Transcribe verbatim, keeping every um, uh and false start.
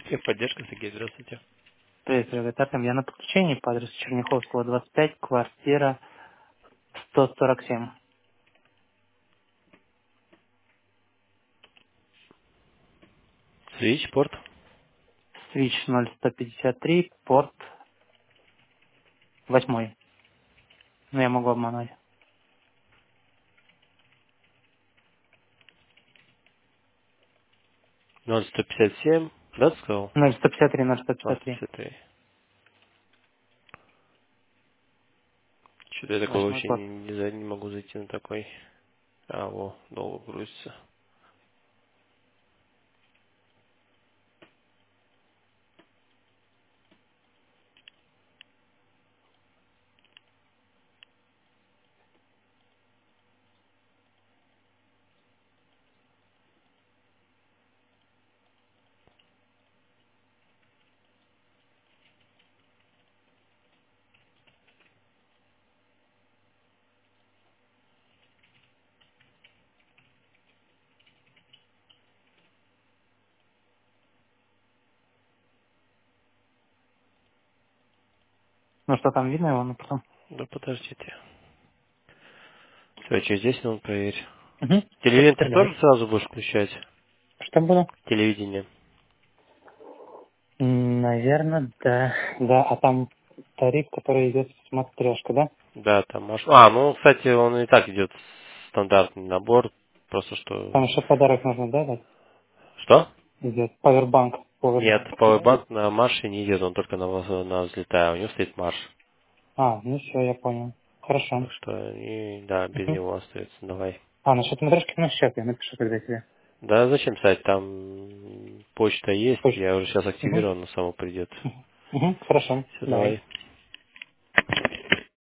Техподдержка, Сергей, здравствуйте. Привет, привет, Артем. Я на подключении по адресу Черняховского, двадцать пять, квартира сто сорок семь. Switch, порт. Свич ноль сто пятьдесят три, порт восьмой. Ну, я могу обмануть. ноль сто пятьдесят семь. Да, ты сказал? ноль сто пятьдесят три, ноль сто пятьдесят три. сто пятьдесят три. Что-то я такой Восьмой вообще порт. не, не, за- не могу зайти на такой. А, во, долго грузится. Ну, что там видно его? Ну, потом. Да подождите. Все, через десять минут проверь. Угу. Телевизор ты тоже Проверяю. сразу будешь включать? Что было? Телевидение. Наверное, да. Да, а там тариф, который идет с смотрешка, да? Да, там маш... А, ну, кстати, он и так идет стандартный набор. Просто что... Там еще подарок нужно, да, дать? Что? Идет. Повербанк. Нет, Повербанк. Powerbank на марше не идет, он только на, воз- на взлетая. У него стоит марш. А, ну все, я понял. Хорошо. Так что, и, да, без Угу. него остается. Давай. А, насчет смотрешки, ну, сейчас я напишу тогда тебе. Да зачем писать? Там почта есть, Позже. я уже сейчас Угу. активирован, но само придет. Угу. Хорошо. Все, Давай. давай.